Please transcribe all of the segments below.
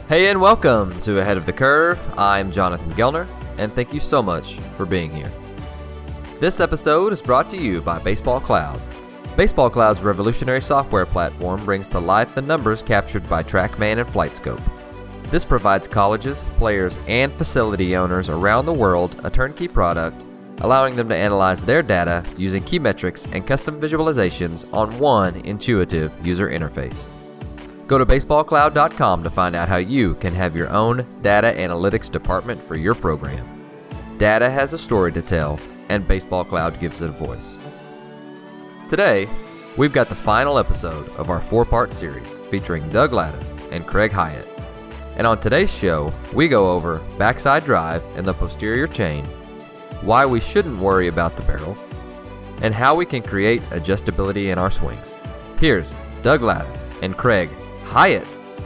Hey and welcome to Ahead of the Curve. I'm Jonathan Gelner, and thank you so much for being here. This episode is brought to you by Baseball Cloud. Baseball Cloud's revolutionary software platform brings to life the numbers captured by TrackMan and FlightScope. This provides colleges, players, and facility owners around the world a turnkey product, allowing them to analyze their data using key metrics and custom visualizations on one intuitive user interface. Go to baseballcloud.com to find out how you can have your own data analytics department for your program. Data has a story to tell, and Baseball Cloud gives it a voice. Today, we've got the final episode of our 4-part series featuring Doug Latta and Craig Hyatt. And on today's show, we go over backside drive and the posterior chain, why we shouldn't worry about the barrel, and how we can create adjustability in our swings. Here's Doug Latta and Craig Hyatt.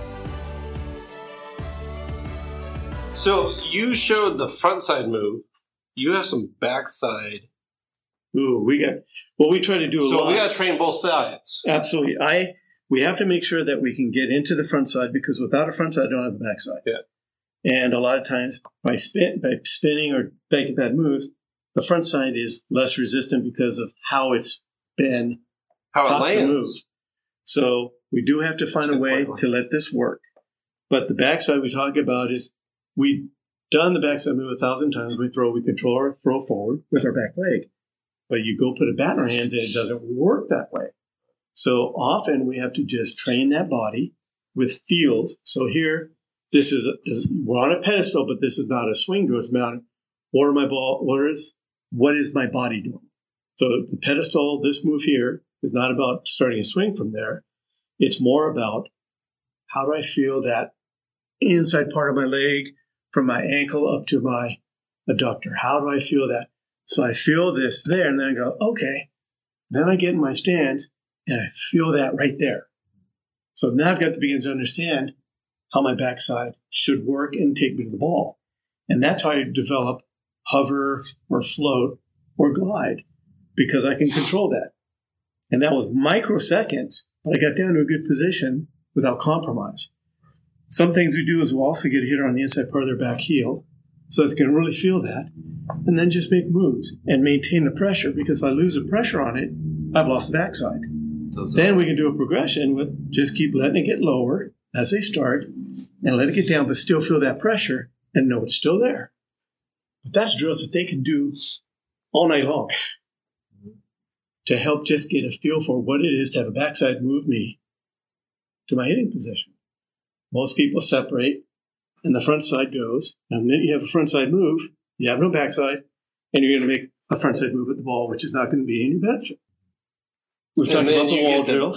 So you showed the front side move. You have some backside. Ooh, we try to do a lot. So we got to train both sides. Absolutely. We have to make sure that we can get into the front side, because without a front side, I don't have the back side. Yeah. And a lot of times by spinning or making bad moves, the front side is less resistant because of how it's been taught to move. So we do have to find a way to let this work. But the backside we talk about is we've done the backside move 1,000 times. We control our throw forward with our back leg. But you go put a bat in our hands and it doesn't work that way. So often we have to just train that body with feels. So here, we're on a pedestal, but this is not a swing drill. It's mounted. What is my body doing? So the pedestal, this move here, is not about starting a swing from there. It's more about how do I feel that inside part of my leg from my ankle up to my adductor? How do I feel that? So I feel this there, and then I go, okay. Then I get in my stance, and I feel that right there. So now I've got to begin to understand how my backside should work and take me to the ball. And that's how I develop hover or float or glide, because I can control that. And that was microseconds, but I got down to a good position without compromise. Some things we do is we'll also get a hitter on the inside part of their back heel so they can really feel that, and then just make moves and maintain the pressure, because if I lose the pressure on it, I've lost the backside. Then we can do a progression with just keep letting it get lower as they start and let it get down, but still feel that pressure and know it's still there. But that's drills that they can do all night long to help just get a feel for what it is to have a backside move me to my hitting position. Most people separate and the front side goes, and then you have a front side move, you have no backside, and you're going to make a front side move at the ball, which is not going to be any benefit. We've talked about the wall drill.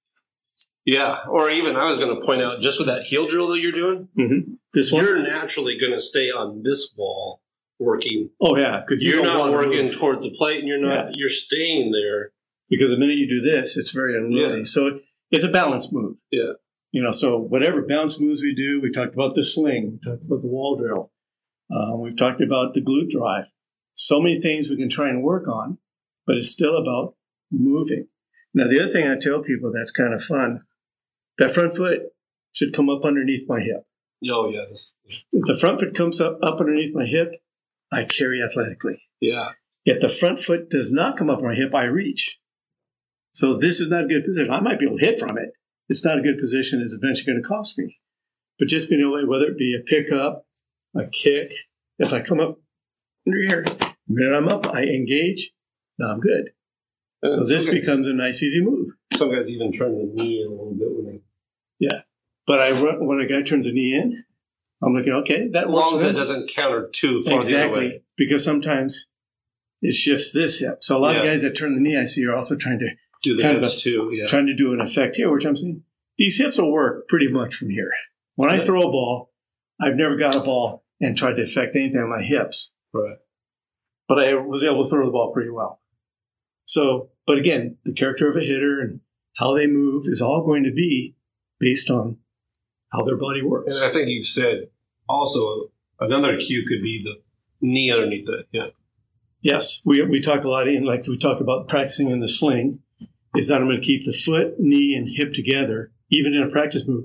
Yeah, or even I was going to point out, just with that heel drill that you're doing, this one, you're naturally going to stay on this wall working. Oh, yeah, because you're not working towards the plate, and you're staying there. Because the minute you do this, it's very unruly. Yeah. So it's a balance move. Yeah. So whatever balance moves we do, we talked about the sling, we talked about the wall drill, we've talked about the glute drive. So many things we can try and work on, but it's still about moving. Now, the other thing I tell people that's kind of fun, that front foot should come up underneath my hip. Oh, yes. If the front foot comes up underneath my hip, I carry athletically. Yeah. If the front foot does not come up my hip, I reach. So this is not a good position. I might be able to hit from it. It's not a good position. It's eventually going to cost me. But just being able to, whether it be a pickup, a kick, if I come up under here, the minute I'm up, I engage, now I'm good. So this becomes a nice, easy move. Some guys even turn the knee in a little bit when they... Yeah. But when a guy turns the knee in, I'm looking, okay, that works. As long as it doesn't counter too far the other way. Because sometimes it shifts this hip. So a lot of guys that turn the knee, I see, are also trying to do the hips too. Yeah. Trying to do an effect here, which I'm saying, these hips will work pretty much from here. When I throw a ball, I've never got a ball and tried to affect anything on my hips. Right. But I was able to throw the ball pretty well. So, but again, the character of a hitter and how they move is all going to be based on how their body works. And I think you've said also another cue could be the knee underneath the hip. Yes, we talk a lot, like we talk about practicing in the sling, is that I'm going to keep the foot, knee, and hip together, even in a practice move,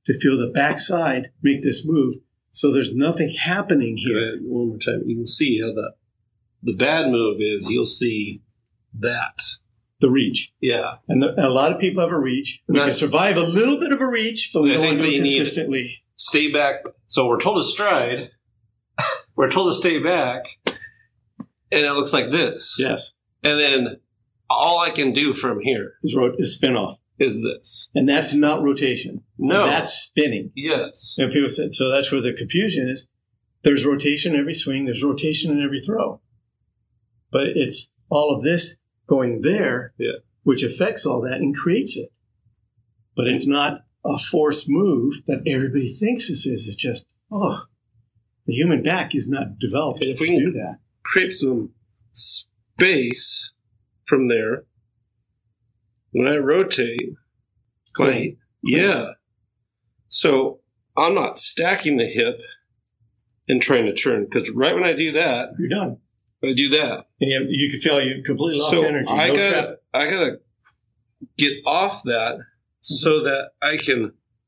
to feel the backside make this move. So there's nothing happening Go here. ahead, one more time. You can see how the bad move is. You'll see that. The reach. Yeah. And a lot of people have a reach. We can survive a little bit of a reach, but we I don't think want to do that it you need- consistently. Stay back. So we're told to stride. We're told to stay back. And it looks like this. Yes. And then all I can do from here Is spin off. is this. And that's not rotation. No. That's spinning. Yes. And people said, so that's where the confusion is. There's rotation in every swing. There's rotation in every throw. But it's all of this going there, Yeah. which affects all that and creates it. But it's not a forced move that everybody thinks this is. It's just, the human back is not developed And if we to can do that. create some space from there, when I rotate, Clean. yeah. So I'm not stacking the hip and trying to turn, because right when I do that, You're done. I do that. And you can feel you completely lost So energy. I No gotta trap. I gotta get off that so that I can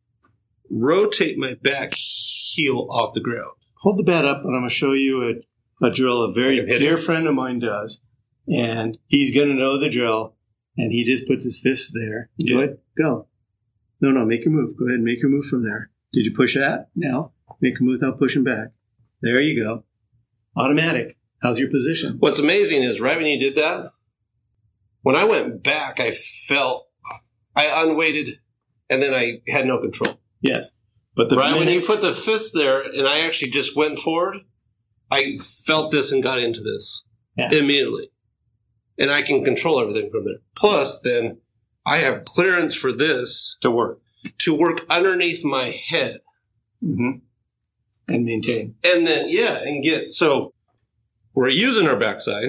rotate my back heel off the ground. Hold the bat up, and I'm going to show you a drill a very Hit it. dear friend of mine does. And he's going to know the drill. And he just puts his fist there. Yeah. Go ahead. Go. No, make your move. Go ahead and make your move from there. Did you push that? Now, make a move without pushing back. There you go. Automatic. How's your position? What's amazing is right when you did that, when I went back, I felt I unweighted and then I had no control. Yes. But the Right when minute- you put the fist there and I actually just went forward, I felt this and got into this immediately. And I can control everything from there. Plus, then I have clearance for this to work. underneath my head. Mm-hmm. And maintain. And then, and get. So we're using our backside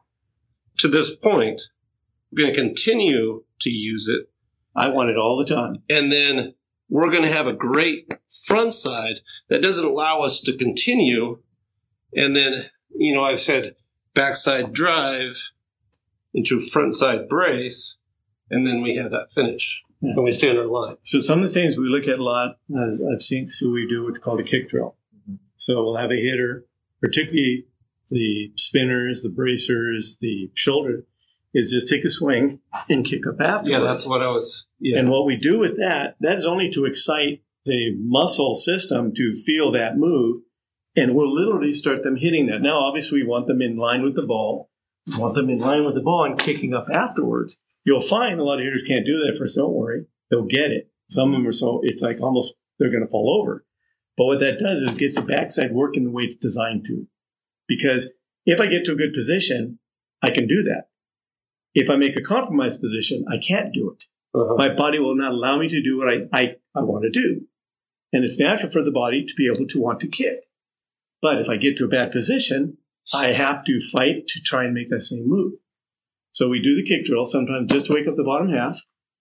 to this point. We're going to continue to use it. I want it all the time. And then we're going to have a great front side that doesn't allow us to continue. And then, I've said backside drive into front side brace. And then we have that finish. Yeah. And we stay on our line. So some of the things we look at a lot, as I've seen, so we do what's called a kick drill. So we'll have a hitter, particularly the spinners, the bracers, the shoulder, is just take a swing and kick up afterwards. Yeah, that's what I was. Yeah. And what we do with that is only to excite the muscle system to feel that move. And we'll literally start them hitting that. Now, obviously, we want them in line with the ball. We want them in line with the ball and kicking up afterwards. You'll find a lot of hitters can't do that at first. Don't worry. They'll get it. Some of them are so, it's like almost they're going to fall over. But what that does is gets the backside working the way it's designed to. Because if I get to a good position, I can do that. If I make a compromised position, I can't do it. Uh-huh. My body will not allow me to do what I want to do. And it's natural for the body to be able to want to kick. But if I get to a bad position, I have to fight to try and make that same move. So we do the kick drill sometimes just to wake up the bottom half.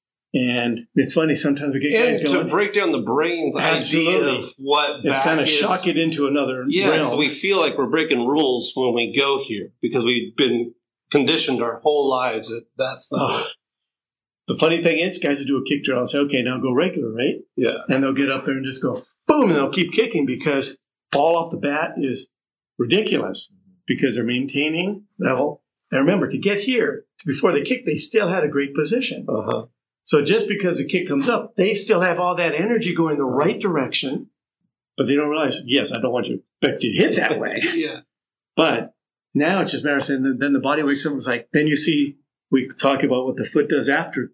And it's funny, sometimes we get guys And going. to break down the brain's idea Absolutely. of what It's back kind of is. shock it into another Yeah, because realm. we feel like we're breaking rules when we go here because we've been conditioned our whole lives that that's not. Oh. The funny thing is, guys will do a kick drill and say, okay, now go regular, right? Yeah. And they'll get up there and just go, boom, and they'll keep kicking because fall off the bat is ridiculous because they're maintaining level. And remember, to get here, before they kick, they still had a great position. Uh-huh. So just because the kick comes up, they still have all that energy going the right direction, but they don't realize, yes, I don't want you to expect you to hit that way. Yeah. But now it's just a matter of saying, then the body wakes up and it's like, then you see, we talk about what the foot does after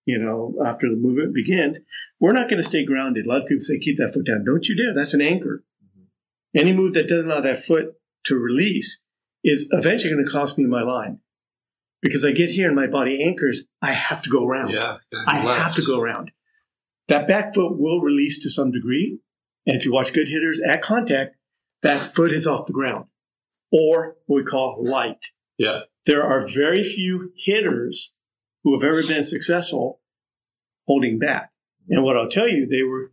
the movement begins. We're not going to stay grounded. A lot of people say, keep that foot down. Don't you dare. That's an anchor. Any move that doesn't allow that foot to release is eventually going to cost me my line. Because I get here and my body anchors, I have to go around. Yeah. I have to go around. That back foot will release to some degree. And if you watch good hitters at contact, that foot is off the ground. Or what we call light. Yeah. There are very few hitters who have ever been successful holding back. And what I'll tell you, they were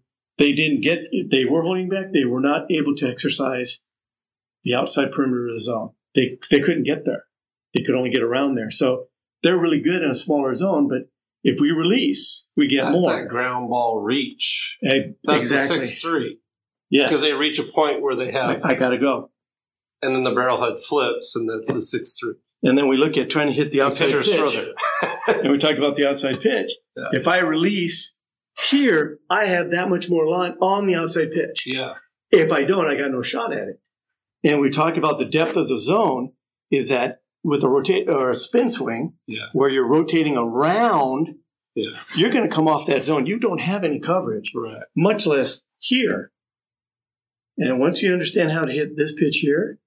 holding back. They were not able to exercise the outside perimeter of the zone. They couldn't get there. They could only get around there. So they're really good in a smaller zone, but If we release, we get That's more. that ground ball reach. That's Exactly. the 6-3. Yes. Because they reach a point where they have, I got to go. and then the barrelhead flips, and that's the 6-3. And then we look at trying to hit the outside Pitchers pitch. throw there. And we talk about the outside pitch. Yeah. If I release here, I have that much more line on the outside pitch. Yeah. If I don't, I got no shot at it. And we talk about the depth of the zone is that with a rotate or a spin swing, Yeah. where you're rotating around, Yeah. you're going to come off that zone. You don't have any coverage, Right. much less here. And once you understand how to hit this pitch here,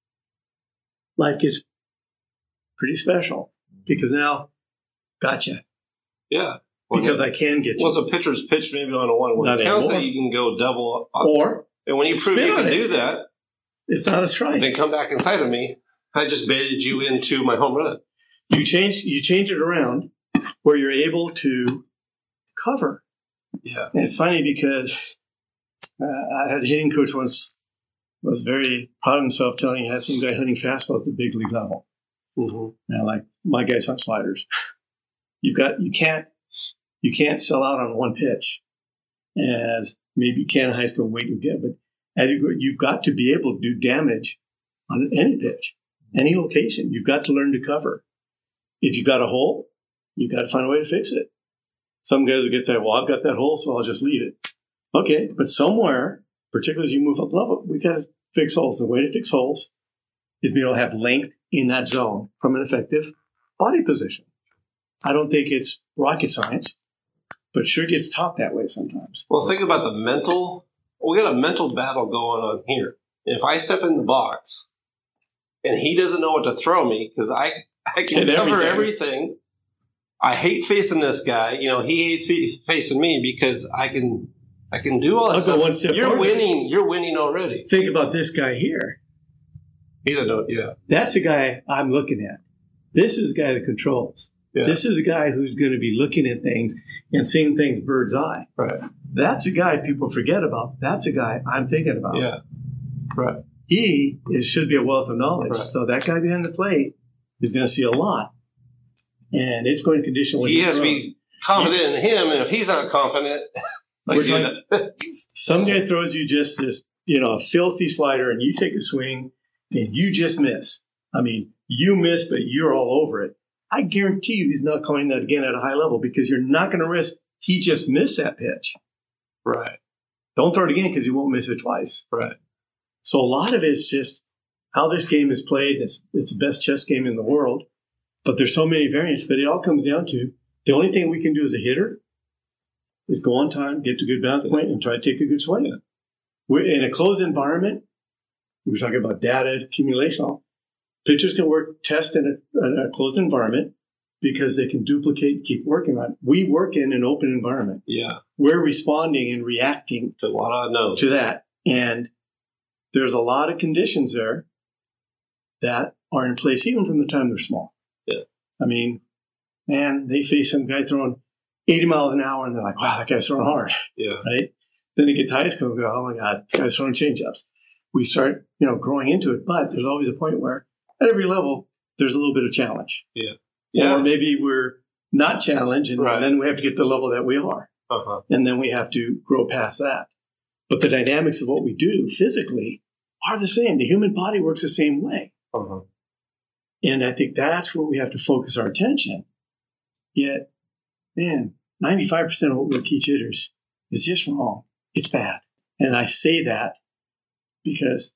life gets pretty special because now, gotcha. Yeah. Because I can get you. Once a pitcher's pitched maybe on a 1-1 Not count, anymore. that you can go double up. Or And when you prove spin you on can it. do that, it's not a strike. then come back inside of me. I just baited you into my home run. You change it around where you're able to cover. Yeah. And it's funny because I had a hitting coach once was very proud of himself telling he had some guy hitting fastball at the big league level. Mm-hmm. And like my guys hunt sliders. You can't sell out on one pitch as maybe you can in high school and wait to get, but as you've got to be able to do damage on any pitch, any location. You've got to learn to cover. If you've got a hole, you've got to find a way to fix it. Some guys will get that, well, I've got that hole, so I'll just leave it. Okay, but somewhere, particularly as you move up level, we got to fix holes. The way to fix holes is be able to have length in that zone from an effective body position. I don't think it's rocket science, but it sure gets taught that way sometimes. Well, think about the mental. We got a mental battle going on here. If I step in the box and he doesn't know what to throw me because I can cover everything. I hate facing this guy. You know, he hates facing me because I can do all that stuff. One step You're forward. winning. You're winning already. Think about this guy here. He doesn't know. Yeah. That's the guy I'm looking at. This is the guy that controls. Yeah. This is a guy who's going to be looking at things and seeing things bird's eye. Right. That's a guy people forget about. That's a guy I'm thinking about. Yeah. Right. He should be a wealth of knowledge. Right. So that guy behind the plate is going to see a lot. And it's going to condition what He has to throws. be confident in him, and if he's not confident, Some guy throws you just this, a filthy slider, and you take a swing, and you just miss. I mean, you miss, but you're all over it. I guarantee you he's not calling that again at a high level because you're not going to risk he just missed that pitch. Right. Don't throw it again because you won't miss it twice. Right. So a lot of it's just how this game is played. It's the best chess game in the world, but there's so many variants. But it all comes down to the only thing we can do as a hitter is go on time, get to a good bounce point, and try to take a good swing. We're in a closed environment. We were talking about data accumulation. Pitchers can test in a closed environment because they can duplicate, keep working on it. We work in an open environment. Yeah. We're responding and reacting To a lot of unknowns. to that. And there's a lot of conditions there that are in place even from the time they're small. Yeah. I mean, man, they face some guy throwing 80 miles an hour and they're like, wow, that guy's throwing hard, Yeah. right? Then they get to high school and go, oh my God, this guy's throwing changeups. We start, growing into it, but there's always a point where at every level, there's a little bit of challenge. Yeah. Yeah. Or maybe we're not challenged and Right. then we have to get to the level that we are. Uh-huh. And then we have to grow past that. But the dynamics of what we do physically are the same. The human body works the same way. Uh-huh. And I think that's where we have to focus our attention. Yet, man, 95% of what we teach hitters is just wrong. It's bad. And I say that because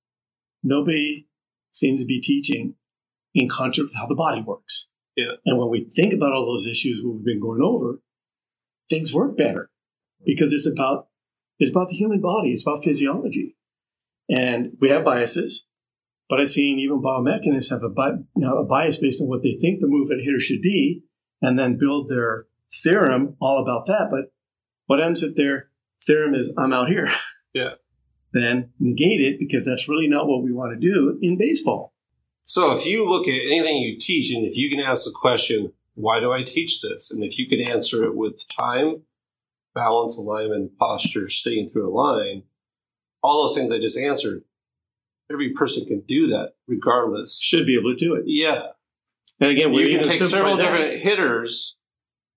nobody seems to be teaching in concert with how the body works. Yeah. And when we think about all those issues we've been going over, things work better because it's about the human body. It's about physiology. And we have biases, but I've seen even biomechanists have a bias based on what they think the move at a hitter should be and then build their theorem all about that. But what happens if their theorem is, I'm out here? Yeah. Then negate it because that's really not what we want to do in baseball. So if you look at anything you teach, and if you can ask the question, why do I teach this? And if you can answer it with time, balance, alignment, posture, staying through a line, all those things I just answered, every person can do that regardless. Should be able to do it. Yeah. And again, You can take several different hitters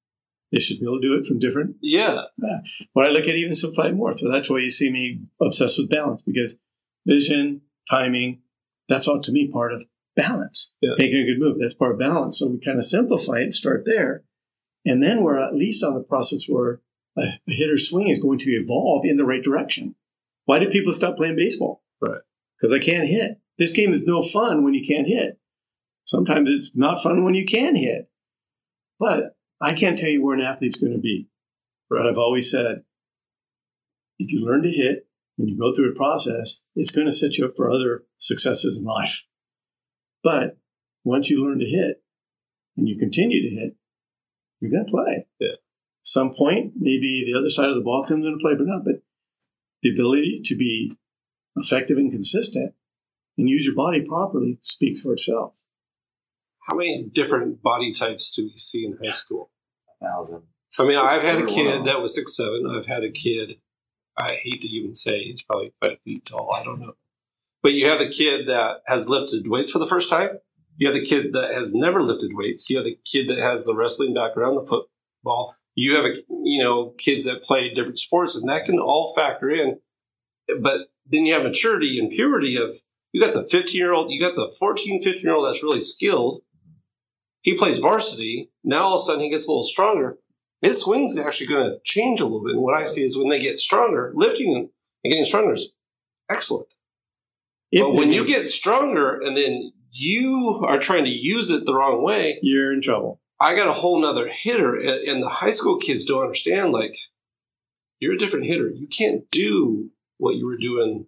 They should be able to do it from different. Yeah. But I look at even Simplified more. So that's why you see me obsessed with balance, because vision, timing, that's all to me part of balance. Yeah. Making a good move, that's part of balance. So we kind of simplify it and start there. And then we're at least on the process where a hitter's swing is going to evolve in the right direction. Why did people stop playing baseball? Right. Because I can't hit. This game is no fun when you can't hit. Sometimes it's not fun when you can hit. But I can't tell you where an athlete's going to be. But I've always said, if you learn to hit and you go through a process, it's going to set you up for other successes in life. But once you learn to hit and you continue to hit, you're going to play. Yeah. Some point, maybe the other side of the ball comes into play, but not. But the ability to be effective and consistent and use your body properly speaks for itself. How many different body types do we see in high school? 1,000. I mean, I've had a kid that was 6'7". I've had a kid, I hate to even say, he's probably 5 feet tall. I don't know. But you have the kid that has lifted weights for the first time. You have the kid that has never lifted weights. You have the kid that has the wrestling background, the football. You have, kids that play different sports, and that can all factor in. But then you have maturity and purity of, you got the 15-year-old, you got the 14, 15-year-old that's really skilled. He plays varsity. Now all of a sudden he gets a little stronger. His swing's actually going to change a little bit. And what I see is when they get stronger, lifting and getting stronger is excellent. But when you get stronger and then you are trying to use it the wrong way, you're in trouble. I got a whole nother hitter. And the high school kids don't understand, like, you're a different hitter. You can't do what you were doing.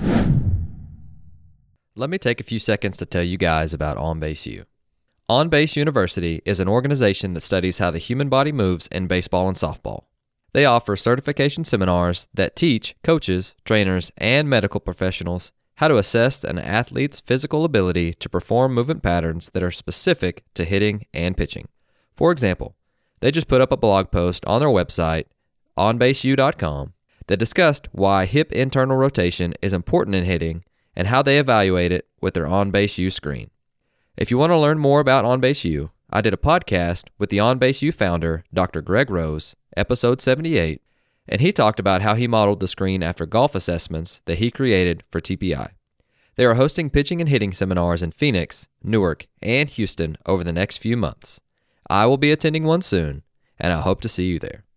Let me take a few seconds to tell you guys about OnBase U. OnBase University is an organization that studies how the human body moves in baseball and softball. They offer certification seminars that teach coaches, trainers, and medical professionals how to assess an athlete's physical ability to perform movement patterns that are specific to hitting and pitching. For example, they just put up a blog post on their website, onbaseu.com, that discussed why hip internal rotation is important in hitting and how they evaluate it with their OnBase U screen. If you want to learn more about OnBase U, I did a podcast with the OnBase U founder, Dr. Greg Rose, episode 78, and he talked about how he modeled the screen after golf assessments that he created for TPI. They are hosting pitching and hitting seminars in Phoenix, Newark, and Houston over the next few months. I will be attending one soon, and I hope to see you there.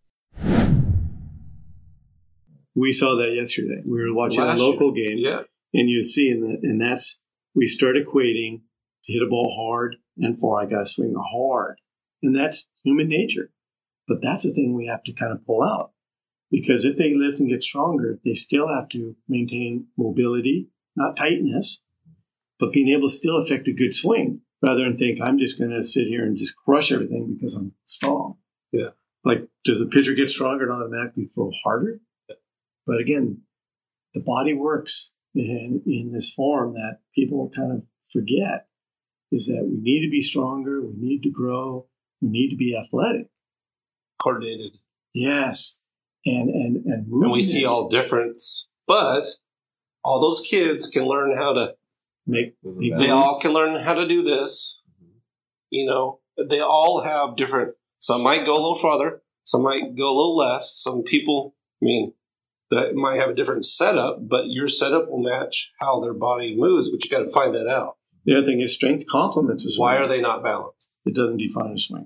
We saw that yesterday. We were watching a local game, and you see, and that's, we start equating to hit a ball hard and far. I got to swing hard. And that's human nature. But that's the thing we have to kind of pull out. Because if they lift and get stronger, they still have to maintain mobility, not tightness, but being able to still affect a good swing rather than think, I'm just going to sit here and just crush everything because I'm strong. Yeah. Like, does a pitcher get stronger and automatically throw harder? Yeah. But again, the body works in this form that people kind of forget. Is that we need to be stronger, we need to grow, we need to be athletic. Coordinated. Yes. And moving. And we see all difference, but all those kids can learn how to they all can learn how to do this. They all have different, some might go a little farther, some might go a little less. Some people, that might have a different setup, but your setup will match how their body moves, but you got to find that out. The other thing is strength complements a swing. Why are they not balanced? It doesn't define a swing.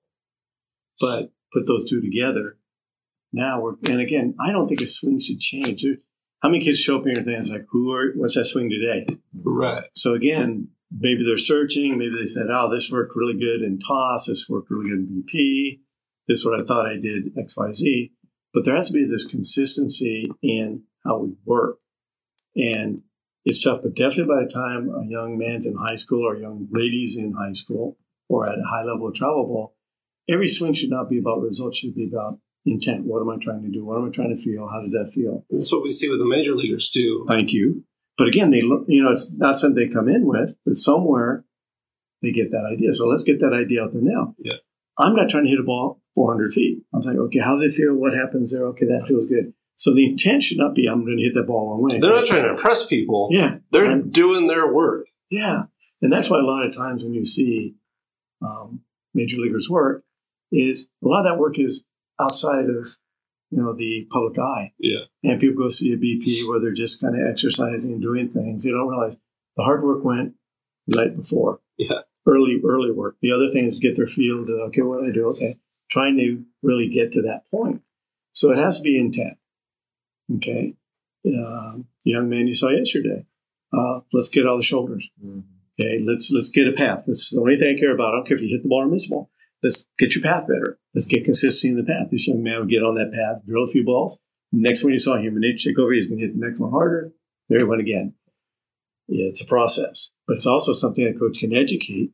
But put those two together. Now and again, I don't think a swing should change. How many kids show up here and think, like, what's that swing today? Right. So again, maybe they're searching. Maybe they said, this worked really good in toss. This worked really good in VP. This is what I thought I did, X, Y, Z. But there has to be this consistency in how we work. And it's tough, but definitely by the time a young man's in high school or young ladies in high school or at a high level of travel ball, every swing should not be about results. It should be about intent. What am I trying to do? What am I trying to feel? How does that feel? That's what we see with the major leaguers too. Thank you. But again, they look, it's not something they come in with, but somewhere they get that idea. So let's get that idea out there now. Yeah. I'm not trying to hit a ball 400 feet. I'm like, okay, how's it feel? What happens there? Okay, that feels good. So the intent should not be, I'm going to hit that ball a long way. They're not trying to impress people. Yeah. They're doing their work. Yeah. And that's why a lot of times when you see major leaguers work, is a lot of that work is outside of, the public eye. Yeah. And people go see a BP where they're just kind of exercising and doing things. They don't realize the hard work went right before. Yeah. Early work. The other thing is get their feel to, okay, what do I do? Okay. Trying to really get to that point. So it has to be intent. Okay. The young man you saw yesterday. Let's get all the shoulders. Mm-hmm. Okay. Let's get a path. That's the only thing I care about. I don't care if you hit the ball or miss the ball. Let's get your path better. Let's get consistency in the path. This young man would get on that path, drill a few balls. Next one you saw human nature take over, he's going to hit the next one harder. There he went again. Yeah, it's a process, but it's also something a coach can educate.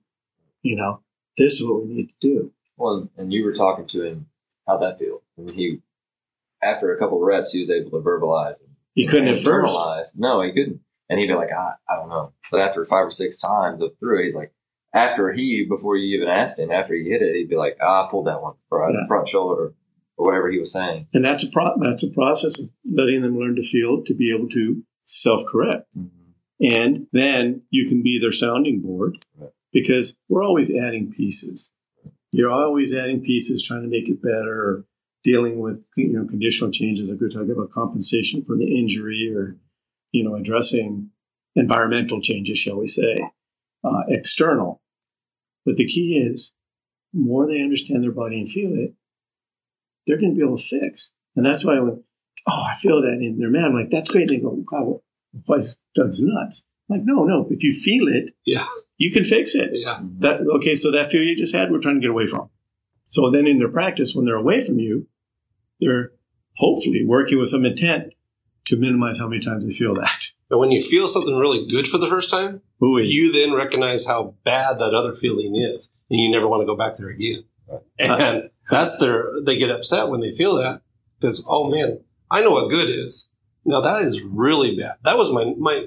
This is what we need to do. Well, and you were talking to him. How'd that feel? I mean, after a couple of reps, he was able to verbalize. He couldn't at first. No, he couldn't. And he'd be like, I don't know. But after 5 or 6 times through, he's like, before you even asked him, after he hit it, he'd be like, I pulled that one front shoulder or whatever he was saying. And that's a process of letting them learn to feel, to be able to self-correct. Mm-hmm. And then you can be their sounding board, because we're always adding pieces. You're always adding pieces, trying to make it better, or dealing with conditional changes. Like we're talking about compensation for the injury, or addressing environmental changes, shall we say, external. But the key is, the more they understand their body and feel it, they're going to be able to fix. And that's why I feel that in their man. I'm like, that's great. They go, God, why is Doug's nuts? I'm like, no. If you feel it, you can fix it. Yeah. So that fear you just had, we're trying to get away from. So then in their practice, when they're away from you, they're hopefully working with some intent to minimize how many times they feel that. And when you feel something really good for the first time, you then recognize how bad that other feeling is, and you never want to go back there again. And they get upset when they feel that, because, oh man, I know what good is. Now that is really bad. That was my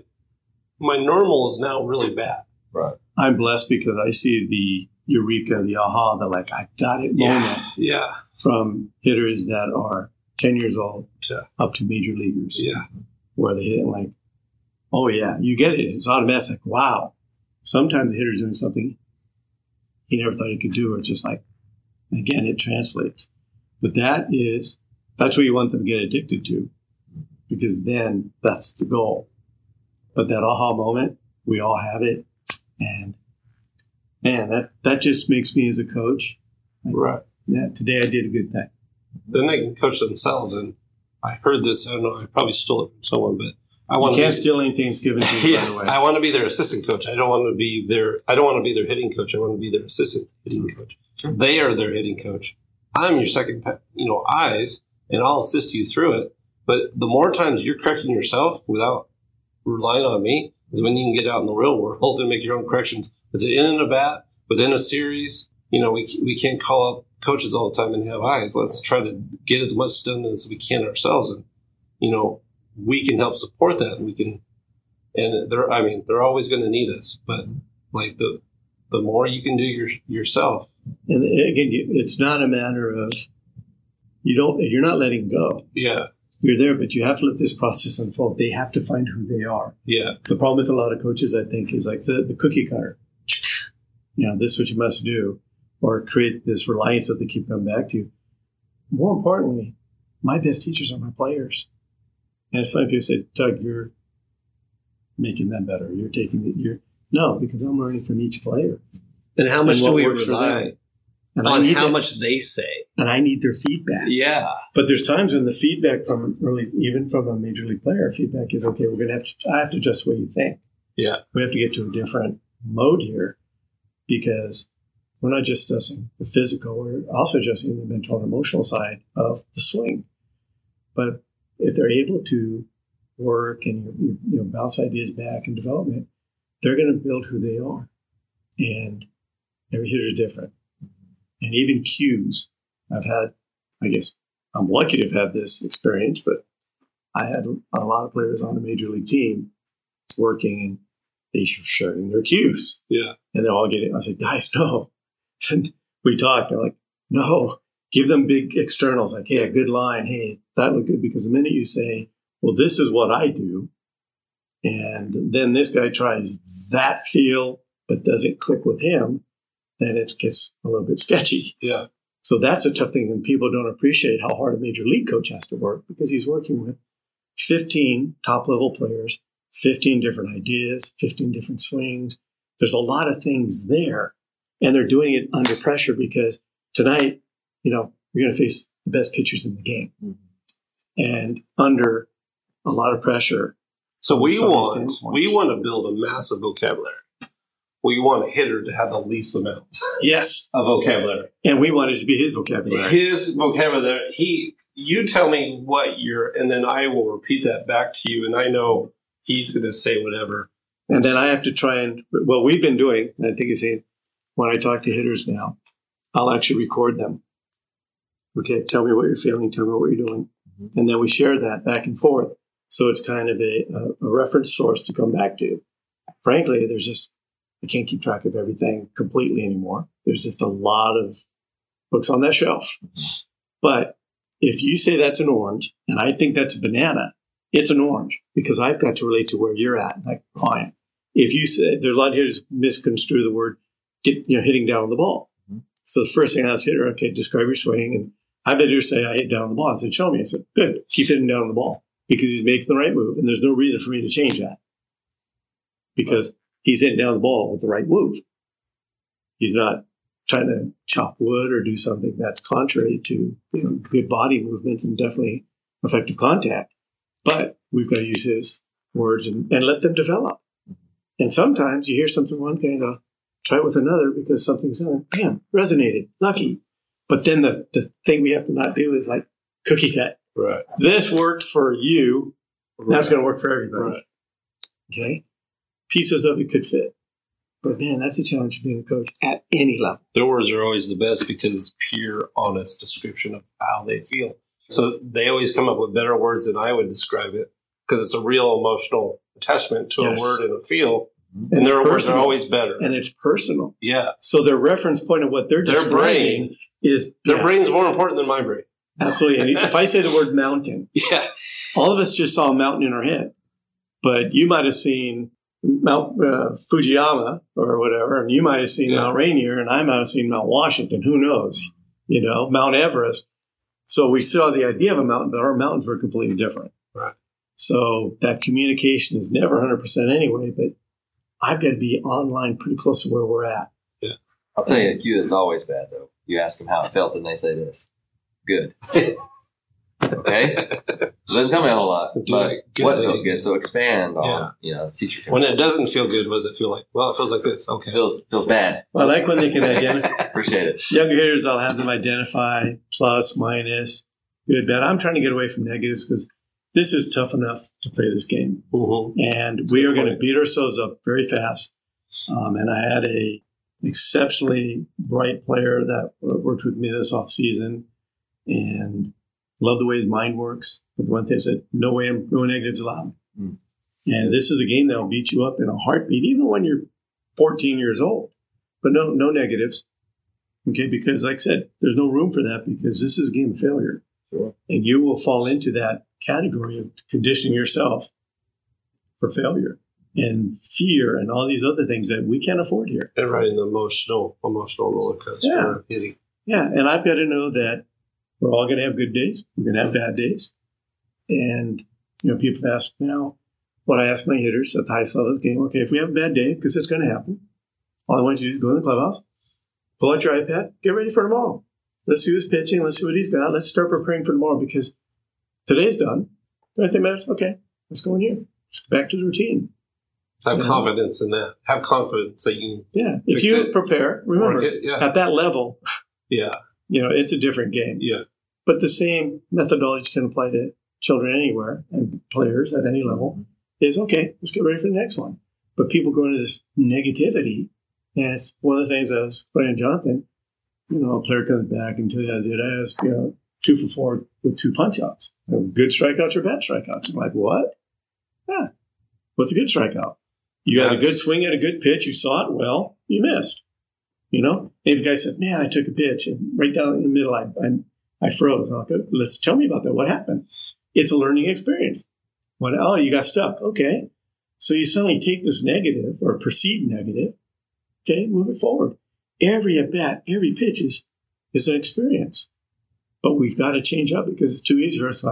normal is now really bad. Right. I'm blessed because I see the eureka, the aha, the like, I got it moment from hitters that are 10 years old up to major leaguers. Yeah. Where they hit it like, oh yeah, you get it. It's automatic. Like, wow. Sometimes the hitter's doing something he never thought he could do. It's just like, again, it translates. But that's what you want them to get addicted to, because then that's the goal. But that aha moment, we all have it. And man, that just makes me as a coach. Right. Yeah, today I did a good thing. Then they can coach themselves. And I heard this, I don't know, I probably stole it from someone, but you can't steal anything that's given to you, by the way. I want to be their assistant coach. I don't want to be their hitting coach. I want to be their assistant hitting coach. Sure. They are their hitting coach. I'm your second, eyes, and I'll assist you through it. But the more times you're correcting yourself without relying on me is when you can get out in the real world and make your own corrections within a bat, within a series. We can't call up coaches all the time and have eyes. Let's try to get as much done as we can ourselves. And, we can help support that. And they're always going to need us, but like the more you can do yourself. And again, it's not a matter of, you're not letting go. Yeah. You're there, but you have to let this process unfold. They have to find who they are. Yeah. The problem with a lot of coaches, I think, is like the cookie cutter. This is what you must do, or create this reliance that they keep coming back to. More importantly, my best teachers are my players. And it's funny people say, Doug, you're making them better. You're taking it. No, because I'm learning from each player. And how much do we rely on how much they say? And I need their feedback. Yeah. But there's times when the feedback even from a major league player, feedback is, okay, I have to adjust the way you think. Yeah. We have to get to a different mode here, because we're not just adjusting the physical, we're also adjusting the mental and emotional side of the swing. But if they're able to work and bounce ideas back in development, they're going to build who they are. And every hitter is different. And even cues. I'm lucky to have had this experience, but I had a lot of players on a major league team working, and they sharing their cues. Yeah. And they're all I said, guys, no. And we talked. They're like, no, give them big externals. Like, hey, a good line. Hey, that looked good. Because the minute you say, well, this is what I do, and then this guy tries that feel, but doesn't click with him, then it gets a little bit sketchy. Yeah. So that's a tough thing, and people don't appreciate how hard a major league coach has to work because he's working with 15 top-level players, 15 different ideas, 15 different swings. There's a lot of things there, and they're doing it under pressure because tonight, you're going to face the best pitchers in the game. Mm-hmm. And under a lot of pressure. So we want to build a massive vocabulary. We want a hitter to have the least amount of vocabulary. And we want it to be his vocabulary. His vocabulary. You tell me and then I will repeat that back to you, and I know he's going to say whatever. And then I have to try what we've been doing, and I think you see, when I talk to hitters now, I'll actually record them. Okay, tell me what you're feeling, tell me what you're doing. Mm-hmm. And then we share that back and forth. So it's kind of a reference source to come back to. Frankly, I can't keep track of everything completely anymore. There's just a lot of books on that shelf. But if you say that's an orange, and I think that's a banana, it's an orange because I've got to relate to where you're at. Like, fine. If you say, there's a lot of hitters misconstrue the word hitting down on the ball. Mm-hmm. So the first thing I asked hitter, okay, describe your swing. And I've had hitters say, I hit down on the ball. I said, show me. I said, good, keep hitting down on the ball because he's making the right move. And there's no reason for me to change that because he's hitting down the ball with the right move. He's not trying to chop wood or do something that's contrary to good body movements and definitely effective contact. But we've got to use his words and let them develop. And sometimes you hear something one guy and go, try it with another because something's in it. Man, resonated, lucky. But then the thing we have to not do is like cookie cut. Right. This worked for you. Right. Now it's going to work for everybody. Right. Okay? Pieces of it could fit. But man, that's a challenge of being a coach at any level. Their words are always the best because it's pure, honest description of how they feel. So they always come up with better words than I would describe it because it's a real emotional attachment to a word and a feel. And their words are always better. And it's personal. Yeah. So their reference point of what they're describing is... Their brain's more important than my brain. Absolutely. And if I say the word mountain, all of us just saw a mountain in our head. But you might have seen Mount Fujiyama or whatever, and you might have seen Mount Rainier, and I might have seen Mount Washington. Who knows? Mount Everest. So we saw the idea of a mountain, but our mountains were completely different. Right. So that communication is never 100% anyway, but I've got to be online pretty close to where we're at. Yeah. I'll tell you a cue that's always bad, though. You ask them how it felt, and they say this. Good. Okay? Doesn't tell me a whole lot, but what felt good. So expand on, teacher. When it doesn't feel good, what does it feel like? Well, it feels like this. Okay. Feels bad. Well, I like when they can identify. Appreciate it. Younger hitters, I'll have them identify plus, minus, good, bad. I'm trying to get away from negatives because this is tough enough to play this game. Mm-hmm. And we are going to beat ourselves up very fast. And I had a exceptionally bright player that worked with me this offseason and love the way his mind works. But the one thing I said, no negatives allowed. Mm. And this is a game that will beat you up in a heartbeat, even when you're 14 years old. But no negatives. Okay, because like I said, there's no room for that because this is a game of failure. Sure. And you will fall into that category of conditioning yourself for failure and fear and all these other things that we can't afford here. And riding the emotional roller coaster of hitting. Yeah, and I've got to know that we're all going to have good days. We're going to have bad days. And, people ask now, what I ask my hitters at the highest level of this game, okay, if we have a bad day, because it's going to happen, all I want you to do is go in the clubhouse, pull out your iPad, get ready for tomorrow. Let's see who's pitching. Let's see what he's got. Let's start preparing for tomorrow because today's done. Anything matters? Okay, let's go in here. Let's go back to the routine. Have confidence in that. Have confidence that you can if you prepare, remember, at that level, it's a different game. Yeah. But the same methodology can apply to children anywhere and players at any level is, okay, let's get ready for the next one. But people go into this negativity, and it's one of the things I was explaining to Jonathan, a player comes back and tells you, did I ask, 2 for 4 with 2 punch-outs? Good strikeouts or bad strikeouts? I'm like, what? Yeah. What's a good strikeout? You had a good swing at a good pitch. You saw it well. You missed. If the guy said, man, I took a pitch, and right down in the middle, I froze. I'm like, let's tell me about that. What happened? It's a learning experience. You got stuck. Okay. So you suddenly take this negative or perceived negative. Okay, move it forward. Every at-bat, every pitch is is an experience. But we've got to change up because it's too easy for us to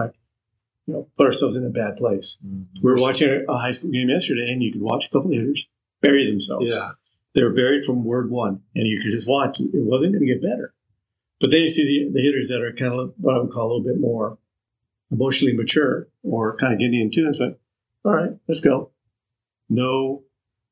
put ourselves in a bad place. We were watching a high school game yesterday, and you could watch a couple of hitters bury themselves. Yeah. They were buried from word one, and you could just watch. It wasn't going to get better. But then you see the hitters that are kind of what I would call a little bit more emotionally mature or kind of getting into it. It's like, all right, let's go. No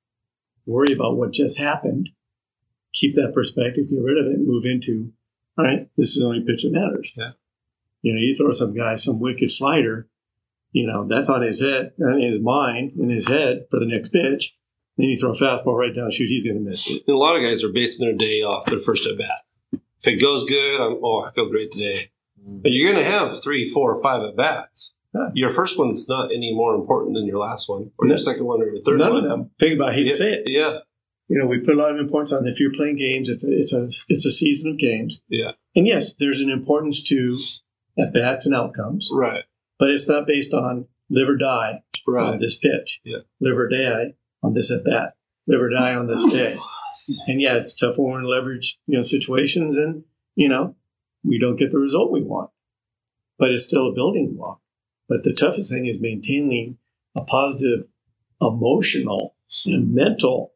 worry about what just happened. Keep that perspective, get rid of it, and move into, all right, this is the only pitch that matters. Yeah. You throw some guy some wicked slider, that's on his head, in his mind, in his head for the next pitch. Then you throw a fastball right down, shoot, he's going to miss it. And a lot of guys are basing their day off their first at bat. If it goes good, I feel great today. But you're going to have 3, 4, or 5 at bats. Yeah. Your first one's not any more important than your last one, or your second one, or your third None one. of them. Think about it. I hate to say it. Yeah. We put a lot of importance on if you're playing games. It's a season of games. Yeah. And yes, there's an importance to at bats and outcomes. Right. But it's not based on live or die on this pitch. Yeah. Live or die on this at bat. Live or die on this day. And yeah, it's tough when we're in leverage situations, and we don't get the result we want. But it's still a building block. But the toughest thing is maintaining a positive emotional and mental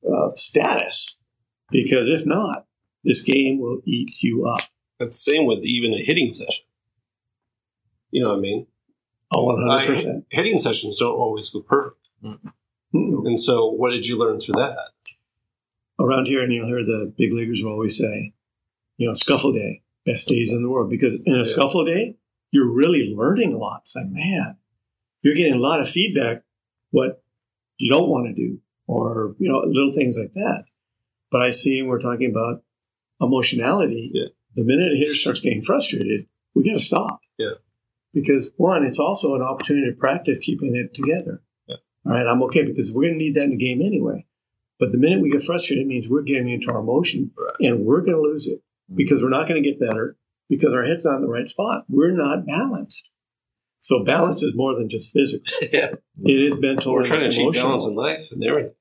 status, because if not, this game will eat you up. That's the same with even a hitting session. You know what I mean? Oh, 100%. Hitting sessions don't always go perfect. Mm-hmm. And so what did you learn through that? Around here, and you'll hear the big leaguers will always say, scuffle day, best days in the world. Because in a scuffle day, you're really learning a lot. It's like, man, you're getting a lot of feedback, what you don't want to do, or, little things like that. But I see, and we're talking about emotionality. Yeah. The minute a hitter starts getting frustrated, we got to stop. Yeah. Because one, it's also an opportunity to practice keeping it together. Yeah. All right, I'm okay, because we're going to need that in the game anyway. But the minute we get frustrated, it means we're getting into our emotion, and we're going to lose it because we're not going to get better because our head's not in the right spot. We're not balanced. So balance is more than just physical. Yeah. It is mental. We're trying to emotional. achieve balance in life and everything.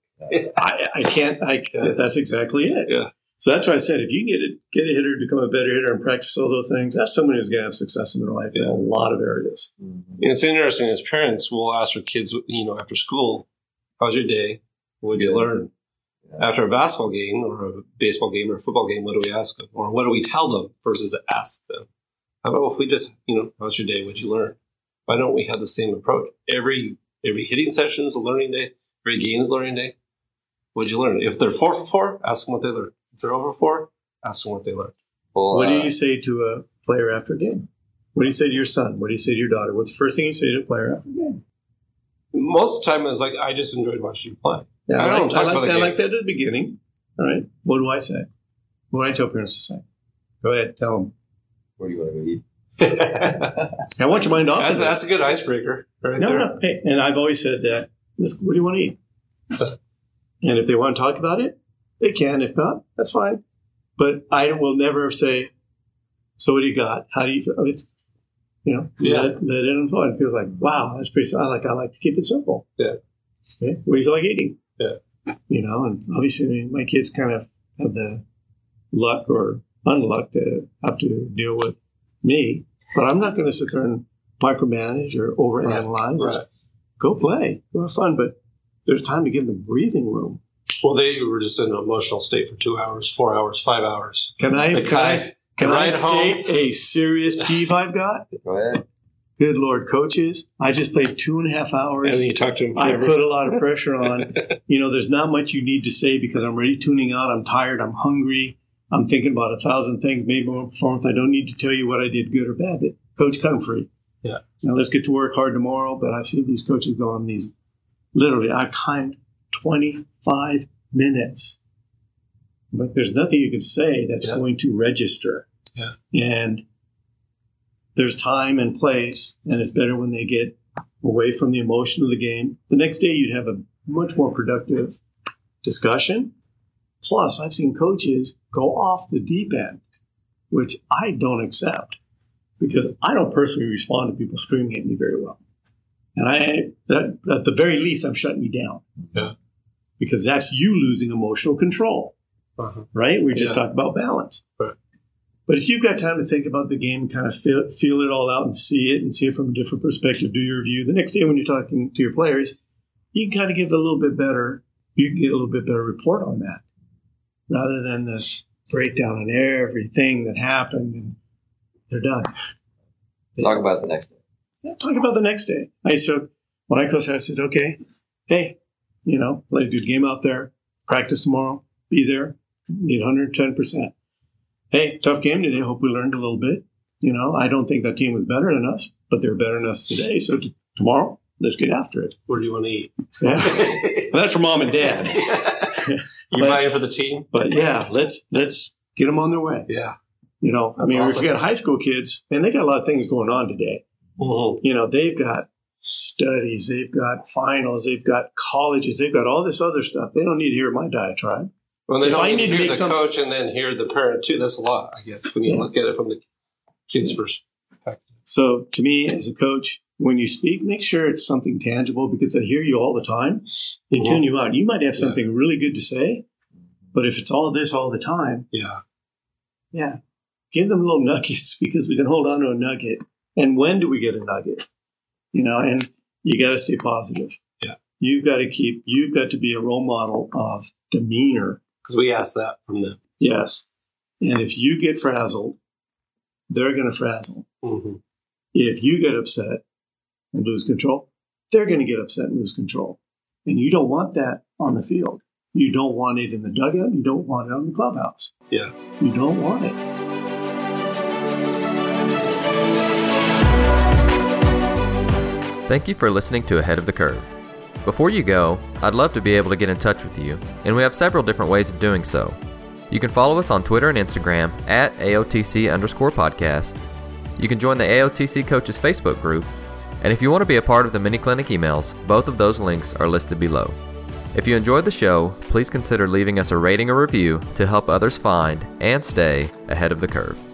I can't. That's exactly it. Yeah. So that's why I said, if you can get a hitter to become a better hitter and practice all those things, that's someone who's going to have success in their life in a lot of areas. And it's interesting, as parents, we'll ask our kids, after school, how's your day? What did you learn? After a basketball game or a baseball game or a football game, what do we ask them? Or what do we tell them versus ask them? How about if we just, how's your day? What did you learn? Why don't we have the same approach? Every hitting session is a learning day. Every game is a learning day. What did you learn? If they're 4 for 4, ask them what they learned. If they're over 4, ask them what they learned. Well, What do you say to a player after a game? What do you say to your son? What do you say to your daughter? What's the first thing you say to a player after a game? Most of the time, it's like, I just enjoyed watching you play. Yeah, I don't talk about the game. I like that at the beginning. All right. What do I say? What do I tell parents to say? Go ahead. Tell them. Where do you want to go eat? I want your mind off of this. That's a good icebreaker. Right there. No. Hey, and I've always said that, what do you want to eat? And if they want to talk about it, they can. If not, that's fine. But I will never say, so what do you got? How do you feel? It's, let it unfold. And people are like, wow, that's pretty simple. I like to keep it simple. Yeah. Okay. What do you feel like eating? Yeah. And obviously my kids kind of have the luck or unluck to have to deal with me. But I'm not going to sit there and micromanage or overanalyze. Right. Go play. Go have fun. But there's time to give them breathing room. Well, they were just in an emotional state for 2 hours, 4 hours, 5 hours. Can I ride state a serious peeve I've got? Go ahead. Good Lord, coaches. I just played 2.5 hours. And then you talk to them I forever. put a lot of pressure on. There's not much you need to say because I'm already tuning out. I'm tired. I'm hungry. I'm thinking about 1,000 things, maybe more performance. I don't need to tell you what I did good or bad. But Coach, come free. Yeah. Now let's get to work hard tomorrow. But I see these coaches go on these. Literally, I've timed 25 minutes. But there's nothing you can say that's going to register. Yeah. And there's time and place, and it's better when they get away from the emotion of the game. The next day, you'd have a much more productive discussion. Plus, I've seen coaches go off the deep end, which I don't accept because I don't personally respond to people screaming at me very well. And at the very least, I'm shutting you down. Yeah. Because that's you losing emotional control. Uh-huh. Right? We just talked about balance. Right. But if you've got time to think about the game and kind of feel it all out and see it from a different perspective, do your review, the next day when you're talking to your players, you can kind of give a little bit better, you can get a little bit better report on that rather than this breakdown on everything that happened and they're done. Talk about the next day. Yeah, talk about the next day. When I coached, I said, okay, hey, let a good game out there, practice tomorrow, be there, need 110%. Hey, tough game today. Hope we learned a little bit. I don't think that team was better than us, but they're better than us today. So tomorrow, let's get after it. Where do you want to eat? Yeah. Well, that's for mom and dad. You buying for the team? But yeah, let's get them on their way. Yeah. Awesome. If we got high school kids, and they got a lot of things going on today. Mm-hmm. They've got studies, they've got finals, they've got colleges, they've got all this other stuff. They don't need to hear my diatribe. Well, they don't need to hear the coach and then hear the parent too. That's a lot, I guess, when you look at it from the kids' perspective. So to me, as a coach, when you speak, make sure it's something tangible because they hear you all the time. They tune you out. You might have something really good to say, but if it's all this all the time, give them little nuggets because we can hold on to a nugget. And when do we get a nugget? And you got to stay positive. Yeah. You've got to be a role model of demeanor. Because we asked that from them. Yes. And if you get frazzled, they're going to frazzle. Mm-hmm. If you get upset and lose control, they're going to get upset and lose control. And you don't want that on the field. You don't want it in the dugout. You don't want it on the clubhouse. Yeah. You don't want it. Thank you for listening to Ahead of the Curve. Before you go, I'd love to be able to get in touch with you, and we have several different ways of doing so. You can follow us on Twitter and Instagram at AOTC_podcast. You can join the AOTC Coaches Facebook group, and if you want to be a part of the mini clinic emails, both of those links are listed below. If you enjoyed the show, please consider leaving us a rating or review to help others find and stay ahead of the curve.